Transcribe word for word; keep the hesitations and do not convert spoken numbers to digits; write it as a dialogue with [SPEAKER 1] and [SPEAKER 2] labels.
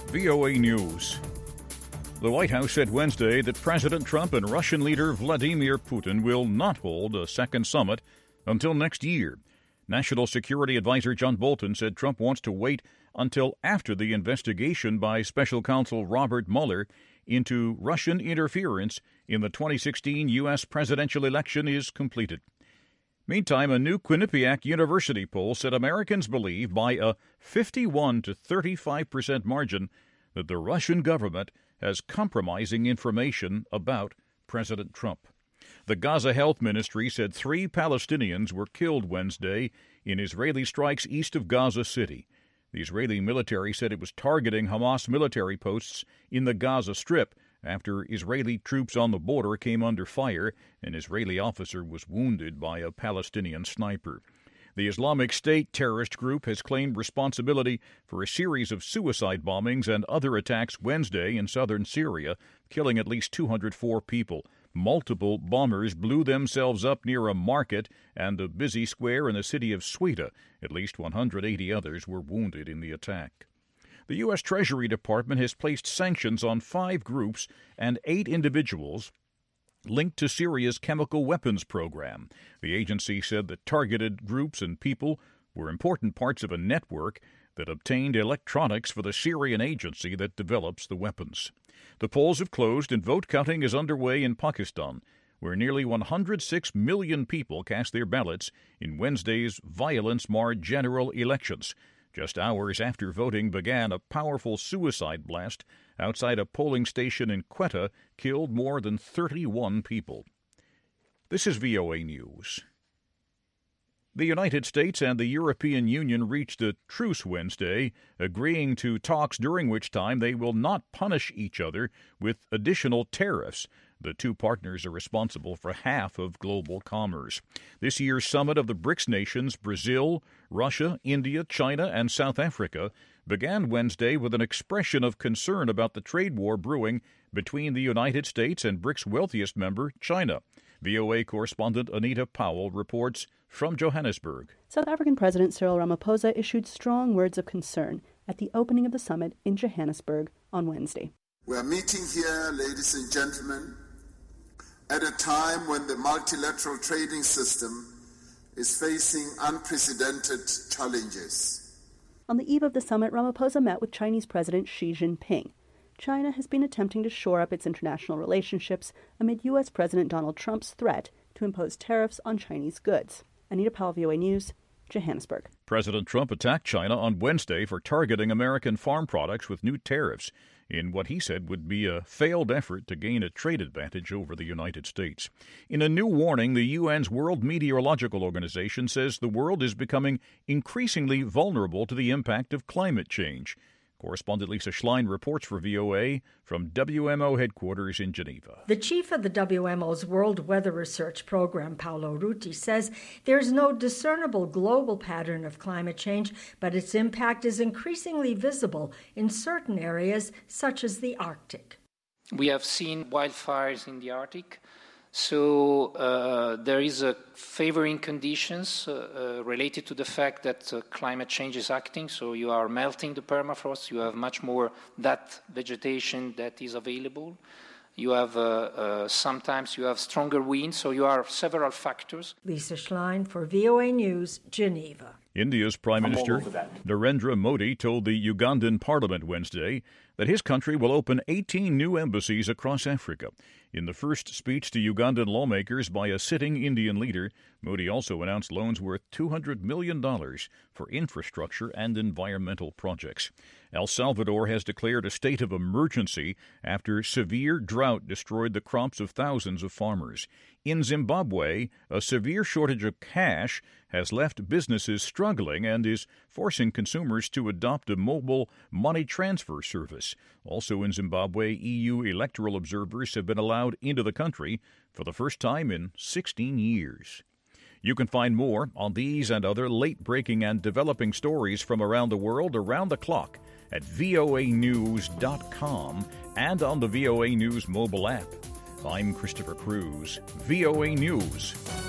[SPEAKER 1] V O A News. The White House said Wednesday that President Trump and Russian leader Vladimir Putin will not hold a second summit until next year. National Security Advisor John Bolton said Trump wants to wait until after the investigation by special counsel Robert Mueller into Russian interference in the twenty sixteen U S presidential election is completed. Meantime, a new Quinnipiac University poll said Americans believe by a fifty-one to thirty-five percent margin that the Russian government has compromising information about President Trump. The Gaza Health Ministry said three Palestinians were killed Wednesday in Israeli strikes east of Gaza City. The Israeli military said it was targeting Hamas military posts in the Gaza Strip after Israeli troops on the border came under fire. An Israeli officer was wounded by a Palestinian sniper. The Islamic State terrorist group has claimed responsibility for a series of suicide bombings and other attacks Wednesday in southern Syria, killing at least two hundred four people. Multiple bombers blew themselves up near a market and a busy square in the city of Sweda. At least one hundred eighty others were wounded in the attack. The U S. Treasury Department has placed sanctions on five groups and eight individuals linked to Syria's chemical weapons program. The agency said that targeted groups and people were important parts of a network that obtained electronics for the Syrian agency that develops the weapons. The polls have closed and vote counting is underway in Pakistan, where nearly one hundred six million people cast their ballots in Wednesday's violence-marred general elections. Just hours after voting began, a powerful suicide blast outside a polling station in Quetta killed more than thirty-one people. This is V O A News. The United States and the European Union reached a truce Wednesday, agreeing to talks during which time they will not punish each other with additional tariffs. The two partners are responsible for half of global commerce. This year's summit of the BRICS nations, Brazil, Russia, India, China, and South Africa, began Wednesday with an expression of concern about the trade war brewing between the United States and BRICS' wealthiest member, China. V O A correspondent Anita Powell reports from Johannesburg.
[SPEAKER 2] South African President Cyril Ramaphosa issued strong words of concern at the opening of the summit in Johannesburg on Wednesday.
[SPEAKER 3] We are meeting here, ladies and gentlemen, at a time when the multilateral trading system is facing unprecedented challenges.
[SPEAKER 2] On the eve of the summit, Ramaphosa met with Chinese President Xi Jinping. China has been attempting to shore up its international relationships amid U S. President Donald Trump's threat to impose tariffs on Chinese goods. Anita Powell, V O A News, Johannesburg.
[SPEAKER 1] President Trump attacked China on Wednesday for targeting American farm products with new tariffs in what he said would be a failed effort to gain a trade advantage over the United States. In a new warning, the U N's World Meteorological Organization says the world is becoming increasingly vulnerable to the impact of climate change. Correspondent Lisa Schlein reports for V O A from W M O headquarters in Geneva.
[SPEAKER 4] The chief of the W M O's World Weather Research Program, Paolo Ruti, says there's no discernible global pattern of climate change, but its impact is increasingly visible in certain areas, such as the Arctic.
[SPEAKER 5] We have seen wildfires in the Arctic. So uh, there is a favoring conditions uh, uh, related to the fact that uh, climate change is acting. So you are melting the permafrost. You have much more that vegetation that is available. You have uh, uh, sometimes you have stronger winds. So you have several factors.
[SPEAKER 4] Lisa Schlein for V O A News, Geneva.
[SPEAKER 1] India's Prime Minister Narendra Modi told the Ugandan parliament Wednesday that his country will open eighteen new embassies across Africa. In the first speech to Ugandan lawmakers by a sitting Indian leader, Modi also announced loans worth two hundred million dollars for infrastructure and environmental projects. El Salvador has declared a state of emergency after severe drought destroyed the crops of thousands of farmers. In Zimbabwe, a severe shortage of cash has left businesses struggling and is forcing consumers to adopt a mobile money transfer service. Also in Zimbabwe, E U electoral observers have been allowed into the country for the first time in sixteen years. You can find more on these and other late-breaking and developing stories from around the world around the clock at V O A news dot com and on the V O A News mobile app. I'm Christopher Cruz, V O A News.